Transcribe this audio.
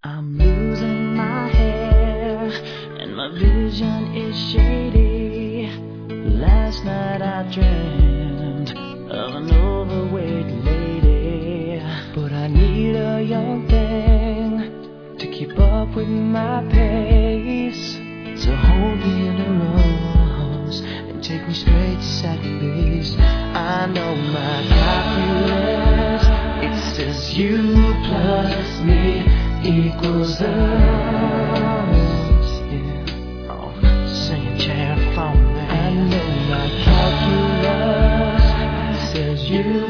I'm losing my hair and my vision is shady. Last night I dreamt of an overweight lady, but I need a young thing to keep up with my pace, to hold me in her arms and take me straight to second base. I know my calculus, it says you plus me equals us, yeah. Oh, singing chair phone, man. I know my calculus says you